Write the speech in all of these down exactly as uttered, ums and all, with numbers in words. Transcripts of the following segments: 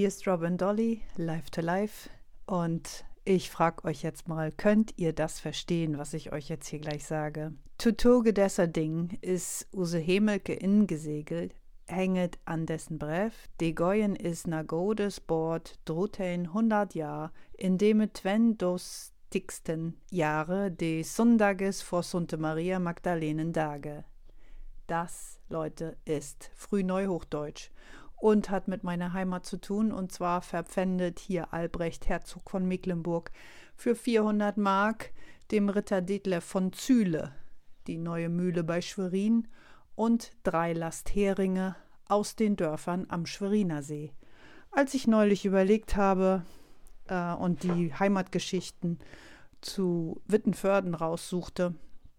Hier ist Robin Dolly, Life to Life. Und ich frage euch jetzt mal, könnt ihr das verstehen, was ich euch jetzt hier gleich sage? Tutoge dessa Ding is use Hemelke ingesegelt, hänget an dessen Brev, de Goyen is na Godes Bord drotein hundert Jahr, indem et twen dos dicksten Jahre de Sundages vor Sunte Maria Magdalenen Dage. Das, Leute, ist Frühneuhochdeutsch und hat mit meiner Heimat zu tun, und zwar verpfändet hier Albrecht, Herzog von Mecklenburg, für vierhundert Mark dem Ritter Detlev von Zühle die neue Mühle bei Schwerin und drei Lastheringe aus den Dörfern am Schweriner See. Als ich neulich überlegt habe äh, und die Heimatgeschichten zu Wittenförden raussuchte,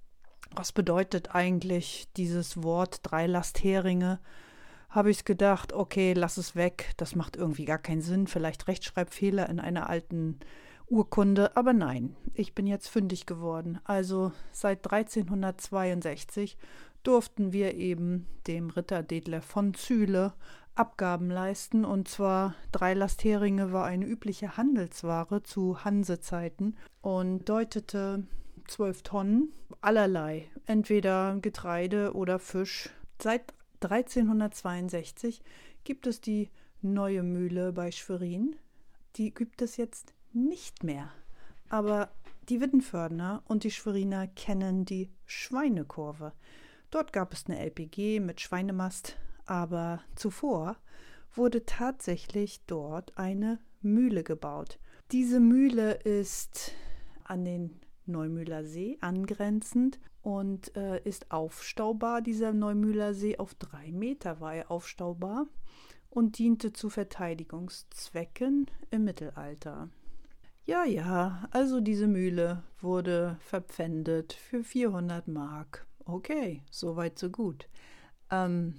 was bedeutet eigentlich dieses Wort drei Lastheringe, habe ich gedacht, okay, lass es weg, das macht irgendwie gar keinen Sinn, vielleicht Rechtschreibfehler in einer alten Urkunde, aber nein, ich bin jetzt fündig geworden. Also seit dreizehnhundertzweiundsechzig durften wir eben dem Ritter Detlev von Zühle Abgaben leisten, und zwar drei Lastheringe war eine übliche Handelsware zu Hansezeiten und deutete zwölf Tonnen allerlei, entweder Getreide oder Fisch. Seit dreizehnhundertzweiundsechzig gibt es die neue Mühle bei Schwerin. Die gibt es jetzt nicht mehr. Aber die Wittenfördener und die Schweriner kennen die Schweinekurve. Dort gab es eine L P G mit Schweinemast, aber zuvor wurde tatsächlich dort eine Mühle gebaut. Diese Mühle ist an den Neumühler See angrenzend und äh, ist aufstaubar. Dieser Neumühler See auf drei Meter war er aufstaubar und diente zu Verteidigungszwecken im Mittelalter. Ja, ja, also diese Mühle wurde verpfändet für vierhundert Mark. Okay, soweit so gut. Ähm,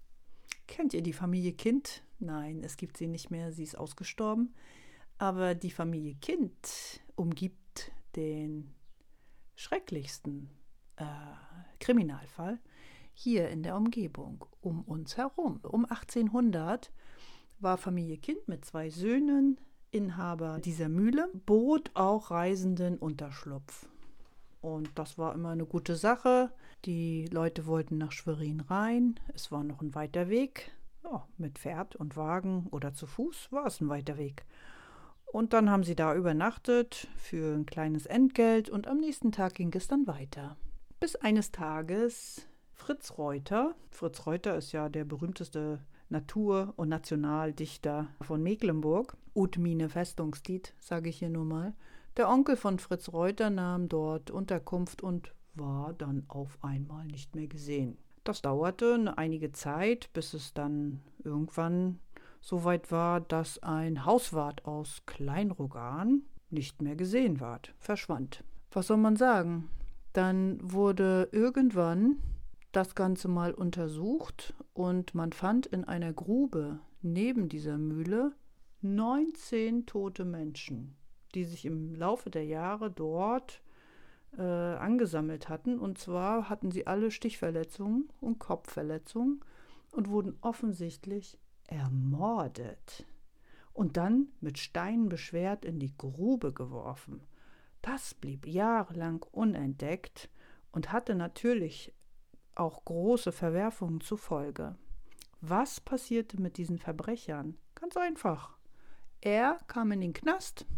kennt ihr die Familie Kind? Nein, es gibt sie nicht mehr, sie ist ausgestorben. Aber die Familie Kind umgibt den schrecklichsten äh, Kriminalfall hier in der Umgebung, um uns herum. Um achtzehnhundert war Familie Kind mit zwei Söhnen Inhaber dieser Mühle, bot auch Reisenden Unterschlupf. Und das war immer eine gute Sache. Die Leute wollten nach Schwerin rein. Es war noch ein weiter Weg. Ja, mit Pferd und Wagen oder zu Fuß war es ein weiter Weg. Und dann haben sie da übernachtet für ein kleines Entgelt und am nächsten Tag ging es dann weiter. Bis eines Tages Fritz Reuter, Fritz Reuter ist ja der berühmteste Natur- und Nationaldichter von Mecklenburg, ut mine Festungstied, sage ich hier nur mal. Der Onkel von Fritz Reuter nahm dort Unterkunft und war dann auf einmal nicht mehr gesehen. Das dauerte eine einige Zeit, bis es dann irgendwann soweit war, dass ein Hauswart aus Kleinrogan nicht mehr gesehen ward, verschwand. Was soll man sagen? Dann wurde irgendwann das Ganze mal untersucht und man fand in einer Grube neben dieser Mühle neunzehn tote Menschen, die sich im Laufe der Jahre dort äh, angesammelt hatten. Und zwar hatten sie alle Stichverletzungen und Kopfverletzungen und wurden offensichtlich ermordet und dann mit Steinen beschwert in die Grube geworfen. Das blieb jahrelang unentdeckt und hatte natürlich auch große Verwerfungen zur Folge. Was passierte mit diesen Verbrechern? Ganz einfach. Er kam in den Knast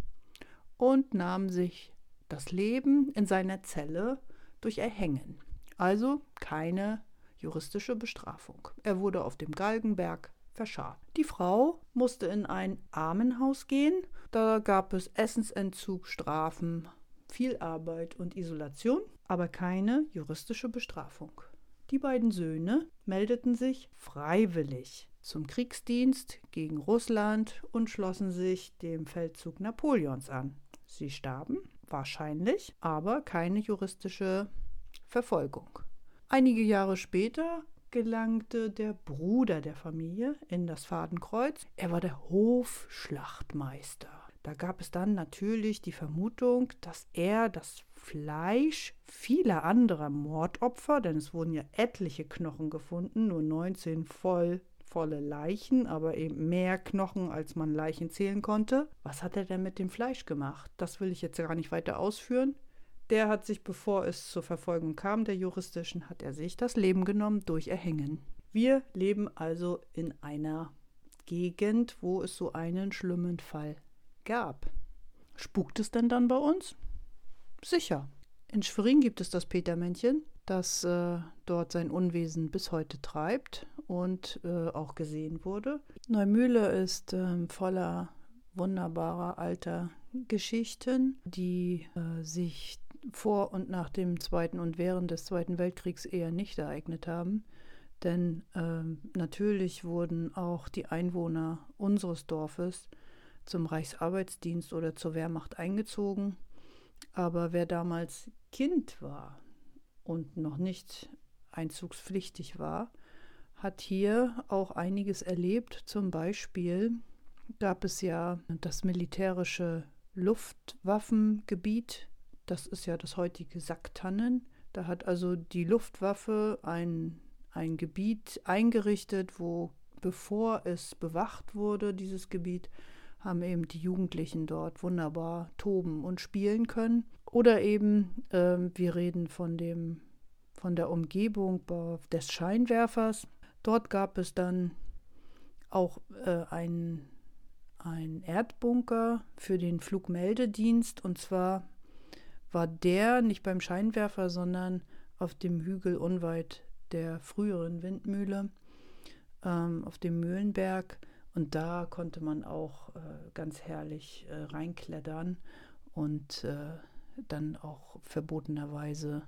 und nahm sich das Leben in seiner Zelle durch Erhängen. Also keine juristische Bestrafung. Er wurde auf dem Galgenberg verscharrt. Die Frau musste in ein Armenhaus gehen. Da gab es Essensentzug, Strafen, viel Arbeit und Isolation, aber keine juristische Bestrafung. Die beiden Söhne meldeten sich freiwillig zum Kriegsdienst gegen Russland und schlossen sich dem Feldzug Napoleons an. Sie starben, wahrscheinlich, aber keine juristische Verfolgung. Einige Jahre später gelangte der Bruder der Familie in das Fadenkreuz. Er war der Hofschlachtmeister. Da gab es dann natürlich die Vermutung, dass er das Fleisch vieler anderer Mordopfer, denn es wurden ja etliche Knochen gefunden, nur neunzehn voll volle Leichen, aber eben mehr Knochen, als man Leichen zählen konnte. Was hat er denn mit dem Fleisch gemacht? Das will ich jetzt gar nicht weiter ausführen. Der hat sich, bevor es zur Verfolgung kam, der juristischen, hat er sich das Leben genommen durch Erhängen. Wir leben also in einer Gegend, wo es so einen schlimmen Fall gab. Spukt es denn dann bei uns? Sicher. In Schwerin gibt es das Petermännchen, das äh, dort sein Unwesen bis heute treibt und äh, auch gesehen wurde. Neumühle ist äh, voller wunderbarer alter Geschichten, die äh, sich vor und nach dem Zweiten und während des Zweiten Weltkriegs eher nicht ereignet haben. Denn äh, natürlich wurden auch die Einwohner unseres Dorfes zum Reichsarbeitsdienst oder zur Wehrmacht eingezogen. Aber wer damals Kind war und noch nicht einzugspflichtig war, hat hier auch einiges erlebt. Zum Beispiel gab es ja das militärische Luftwaffengebiet. Das ist ja das heutige Sacktannen. Da hat also die Luftwaffe ein, ein Gebiet eingerichtet, wo, bevor es bewacht wurde, dieses Gebiet, haben eben die Jugendlichen dort wunderbar toben und spielen können. Oder eben, ähm, wir reden von, dem, von der Umgebung des Scheinwerfers. Dort gab es dann auch äh, einen, einen Erdbunker für den Flugmeldedienst. Und zwar war der nicht beim Scheinwerfer, sondern auf dem Hügel unweit der früheren Windmühle, ähm, auf dem Mühlenberg. Und da konnte man auch äh, ganz herrlich äh, reinklettern und äh, dann auch verbotenerweise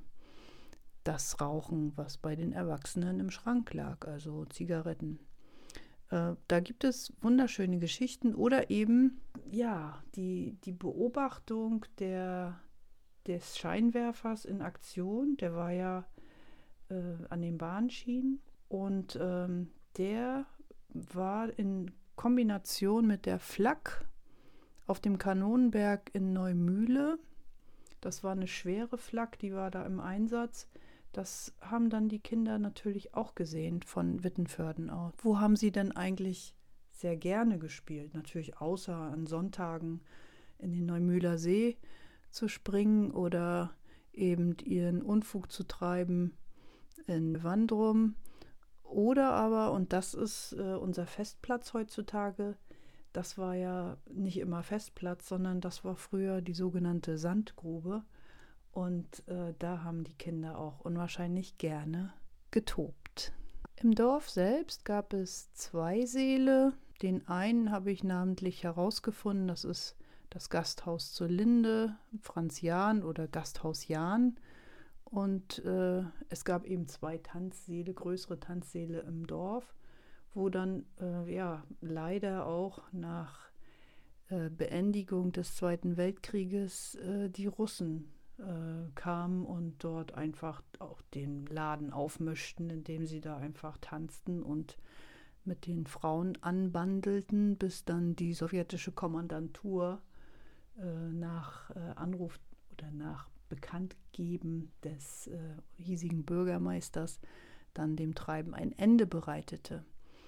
das rauchen, was bei den Erwachsenen im Schrank lag, also Zigaretten. Äh, da gibt es wunderschöne Geschichten oder eben, ja, die, die Beobachtung der, des Scheinwerfers in Aktion. Der war ja äh, an den Bahnschienen und ähm, der war in Kombination mit der Flak auf dem Kanonenberg in Neumühle. Das war eine schwere Flak, die war da im Einsatz. Das haben dann die Kinder natürlich auch gesehen von Wittenförden aus. Wo haben sie denn eigentlich sehr gerne gespielt? Natürlich außer an Sonntagen in den Neumühler See zu springen oder eben ihren Unfug zu treiben in Wandrum. Oder aber, und das ist äh, unser Festplatz heutzutage, das war ja nicht immer Festplatz, sondern das war früher die sogenannte Sandgrube. Und äh, da haben die Kinder auch unwahrscheinlich gerne getobt. Im Dorf selbst gab es zwei Säle. Den einen habe ich namentlich herausgefunden, das ist das Gasthaus zur Linde, Franz Jahn oder Gasthaus Jahn. Und äh, es gab eben zwei Tanzsäle, größere Tanzsäle im Dorf, wo dann äh, ja leider auch nach äh, Beendigung des Zweiten Weltkrieges äh, die Russen äh, kamen und dort einfach auch den Laden aufmischten, indem sie da einfach tanzten und mit den Frauen anbandelten, bis dann die sowjetische Kommandantur äh, nach äh, Anruf oder nach Bekanntgeben des äh, hiesigen Bürgermeisters dann dem Treiben ein Ende bereitete.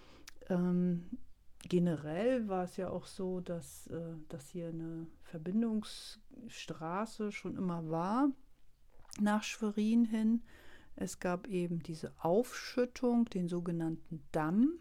Ähm, generell war es ja auch so, dass, äh, dass hier eine Verbindungsstraße schon immer war nach Schwerin hin. Es gab eben diese Aufschüttung, den sogenannten Damm,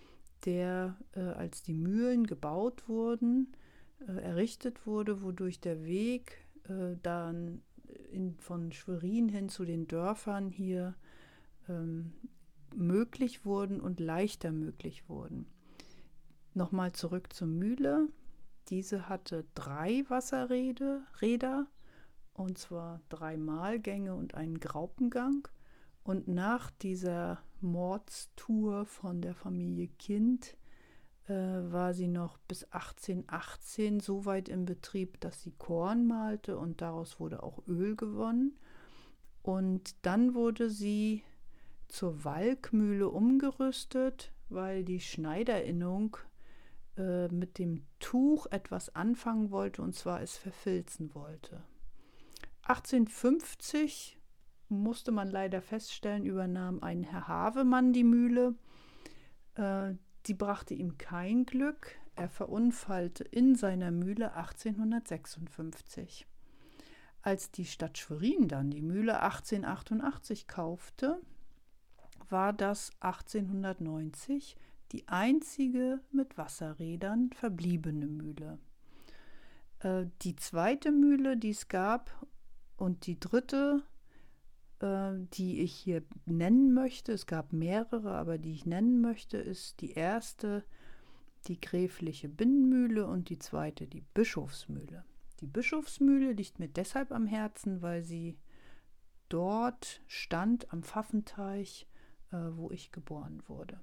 der, äh, als die Mühlen gebaut wurden, äh, errichtet wurde, wodurch der Weg äh, dann in, von Schwerin hin zu den Dörfern hier ähm, möglich wurden und leichter möglich wurden. Nochmal zurück zur Mühle. Diese hatte drei Wasserräder, Räder, und zwar drei Mahlgänge und einen Graupengang. Und nach dieser Mordstour von der Familie Kind äh, war sie noch bis achtzehnhundertachtzehn so weit im Betrieb, dass sie Korn mahlte und daraus wurde auch Öl gewonnen. Und dann wurde sie zur Walkmühle umgerüstet, weil die Schneiderinnung äh, mit dem Tuch etwas anfangen wollte, und zwar es verfilzen wollte. achtzehnhundertfünfzig musste man leider feststellen, übernahm ein Herr Havemann die Mühle. Äh, die brachte ihm kein Glück. Er verunfallte in seiner Mühle achtzehnhundertsechsundfünfzig. Als die Stadt Schwerin dann die Mühle achtzehnhundertachtundachtzig kaufte, war das achtzehnhundertneunzig die einzige mit Wasserrädern verbliebene Mühle. Äh, die zweite Mühle, die es gab, und die dritte, äh, die ich hier nennen möchte, es gab mehrere, aber die ich nennen möchte, ist die erste, die gräfliche Binnenmühle, und die zweite, die Bischofsmühle. Die Bischofsmühle liegt mir deshalb am Herzen, weil sie dort stand am Pfaffenteich, äh, wo ich geboren wurde.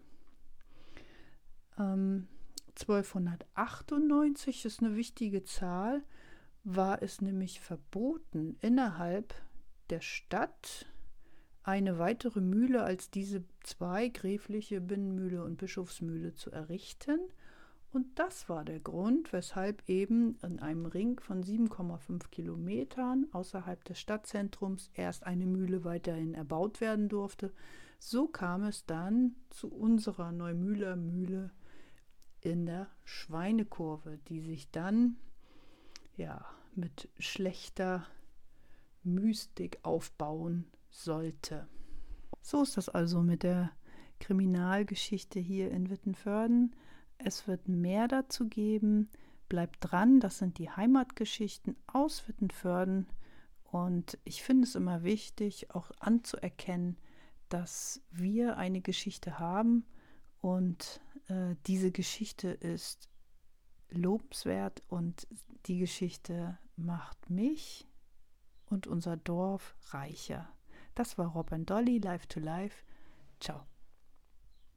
Ähm, zwölfhundertachtundneunzig ist eine wichtige Zahl, war es nämlich verboten, innerhalb der Stadt eine weitere Mühle als diese zwei, gräfliche Binnenmühle und Bischofsmühle, zu errichten. Und das war der Grund, weshalb eben in einem Ring von sieben Komma fünf Kilometern außerhalb des Stadtzentrums erst eine Mühle weiterhin erbaut werden durfte. So kam es dann zu unserer Neumühler Mühle in der Schweinekurve, die sich dann ja mit schlechter Mystik aufbauen sollte. So ist das also mit der Kriminalgeschichte hier in Wittenförden. Es wird mehr dazu geben. Bleibt dran, das sind die Heimatgeschichten aus Wittenförden. Und ich finde es immer wichtig, auch anzuerkennen, dass wir eine Geschichte haben. Und äh, diese Geschichte ist lobenswert und die Geschichte macht mich und unser Dorf reicher. Das war Rob and Dolly, Life to Life. Ciao.